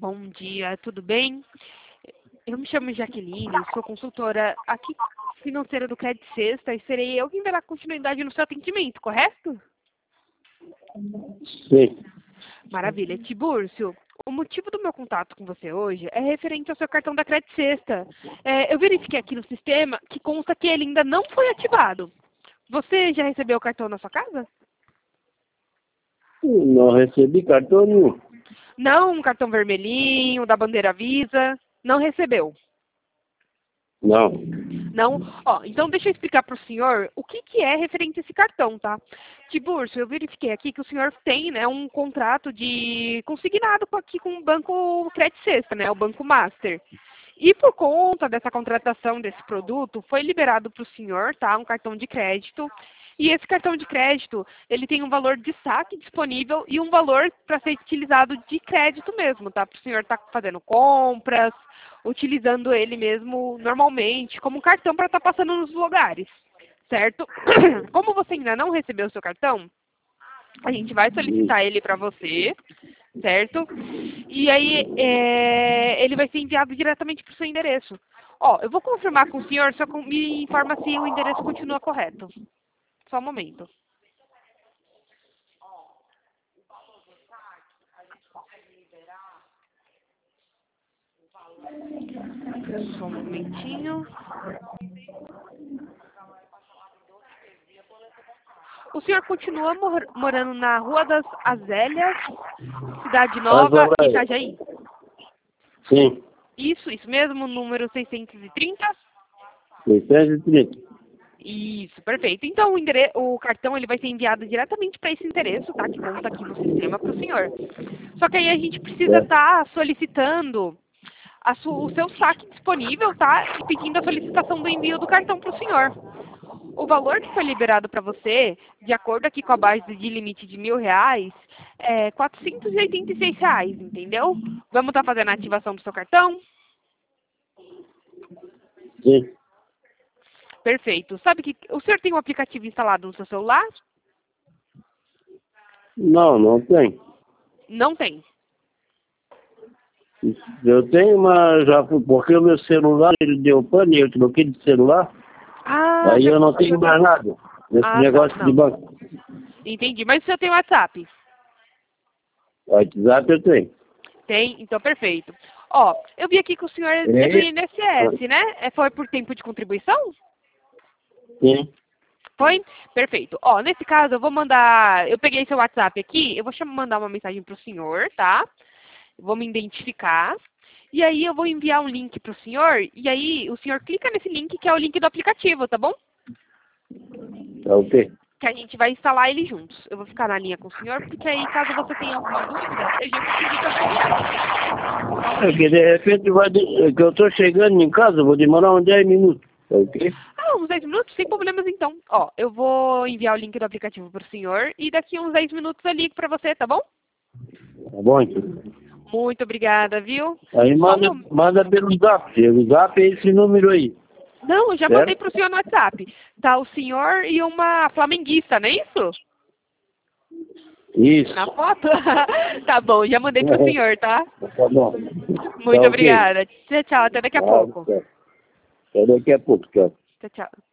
Bom dia, tudo bem? Eu me chamo Jaqueline, sou consultora aqui financeira do Credit Sexta e serei eu quem dará continuidade no seu atendimento, correto? Sim. Maravilha. Tibúrcio, o motivo do meu contato com você hoje é referente ao seu cartão da Credit Sexta. Eu verifiquei aqui no sistema que consta que ele ainda não foi ativado. Você já recebeu o cartão na sua casa? Não recebi cartão nenhum. Não, um cartão vermelhinho, da bandeira Visa, não recebeu. Não. Não? Ó, então deixa eu explicar para o senhor o que é referente a esse cartão, tá? Tiburcio, eu verifiquei aqui que o senhor tem, né, um contrato de consignado aqui com o Banco Credit Sexta, né, o Banco Master. E por conta dessa contratação desse produto, foi liberado para o senhor, tá, um cartão de crédito. E esse cartão de crédito, ele tem um valor de saque disponível e um valor para ser utilizado de crédito mesmo, tá? Para o senhor estar fazendo compras, utilizando ele mesmo normalmente, como um cartão para estar passando nos lugares, certo? Como você ainda não recebeu o seu cartão, a gente vai solicitar ele para você, certo? E aí ele vai ser enviado diretamente para o seu endereço. Ó, eu vou confirmar com o senhor, só me informa se o endereço continua correto. Só um momento. Só um momentinho. O senhor continua morando na Rua das Azélias, Cidade Nova, Itajaí? Sim. Isso mesmo, número 630? 630. Isso, perfeito. Então, o cartão ele vai ser enviado diretamente para esse endereço, tá? Que consta aqui no sistema para o senhor. Só que aí a gente precisa estar solicitando o seu saque disponível, tá? E pedindo a solicitação do envio do cartão para o senhor. O valor que foi liberado para você, de acordo aqui com a base de limite de R$ 1.000, é R$ 486, entendeu? Vamos estar fazendo a ativação do seu cartão? Sim. Perfeito. Sabe que o senhor tem um aplicativo instalado no seu celular? Não tem. Não tem. Eu tenho, mas já fui, porque o meu celular, ele deu pane, eu troquei de celular, Ah, aí eu não tenho mais nada nesse negócio tá, de banco. entendi. Mas o senhor tem WhatsApp? WhatsApp eu tenho. Tem? Então, perfeito. Ó, eu vi aqui que o senhor é do INSS, né? Foi por tempo de contribuição? Sim. Foi? Perfeito. Ó, nesse caso, eu vou mandar... Eu peguei seu WhatsApp aqui, eu vou mandar uma mensagem para o senhor, tá? Vou me identificar. E aí eu vou enviar um link para o senhor, e aí o senhor clica nesse link, que é o link do aplicativo, tá bom? Tá ok. Que a gente vai instalar ele juntos. Eu vou ficar na linha com o senhor, porque aí, caso você tenha alguma dúvida, eu já consegui te auxiliar. É que de repente é que eu tô chegando em casa, vou demorar uns 10 minutos. Tá ok? Ah, uns 10 minutos? Sem problemas, então. Ó, eu vou enviar o link do aplicativo para o senhor, e daqui uns 10 minutos eu ligo para você, tá bom? Tá bom, então. Muito obrigada, viu? Aí manda pelo Zap. O Zap é esse número aí. Não, eu já Certo? mandei pro senhor no WhatsApp. Tá o senhor e uma flamenguista, não é isso? Isso. Na foto? Tá bom, já mandei pro senhor, tá? Tá bom. Muito Tá ok. obrigada. Tchau, tchau. Até daqui a pouco. Até daqui a pouco, tchau. Tchau, tchau.